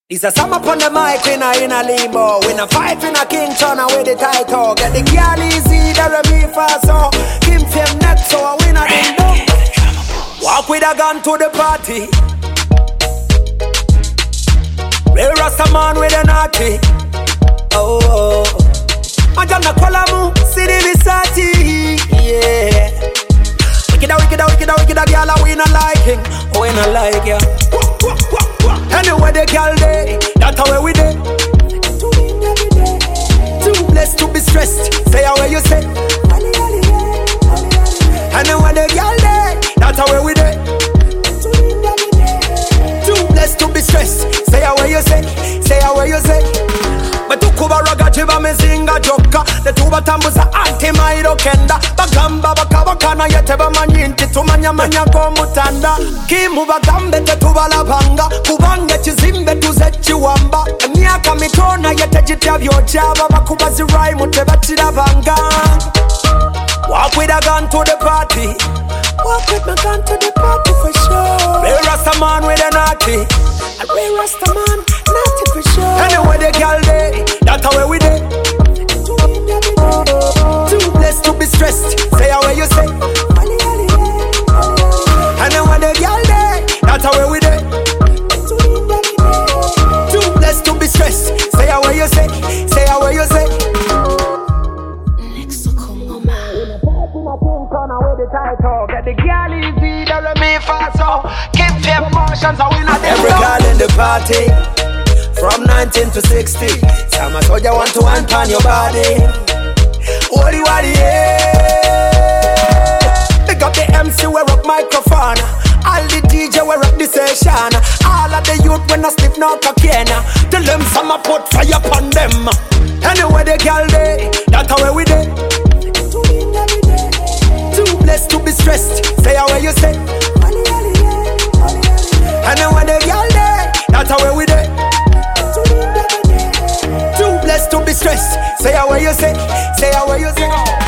It's a sum up on the mic in a limbo. When a fight in a king turn away the title. Get the girl easy, the me fast so. Kim fame next so I win a ding dong. Walk with a gun to the party. Real Rasta man with a naughty. Oh, Majana Kolamu, City Visati. Yeah. Wicked, girl, we not liking. We not like ya. Anyway, the girl day, that's how we day. Too blessed to be stressed. Say how you say. Anyway, the girl day, that's how we day. Too blessed to be stressed. Say how you say. Say how you say. But to kuba raga chiva mezinga joka. The tuba tambuza anti mairo kenda. Bagamba bakabakana yeteba manyinti. Tumanya manya komutanda. Kimu bagambe te tuba labanga. Kubange chizimbe tuzechi wamba. Miaka mitona yetejita vyochaba. Bakuba zirai muteba chidabanga. Walk with a gun to the party. Walk with my gun to the party for sure. Real Rasta man with a naughty. A real Rasta man, naughty for sure. Anyway the girl day, that's how we day. Too blessed to be stressed. Say how you say. Anyway the girl day, that's how we day. Too blessed to be stressed. Say how you say. Say how you say. Get the girl easy, the me fast so. Keep your emotions, I will not. Every girl in the party, from 19 to 60. Some a soldier want to want on your body. Wadi wadi yeah. Pick up the MC, wear up microphone. All the DJ wear up the session. All of the youth when I slip no cocaine. Tell them some a put fire upon them. Anyway the girl day, that's how we day. Too blessed to be stressed. Say how you say. And then when the girl day, that's how we day. Too blessed to be stressed. Say how you say. Say how you say.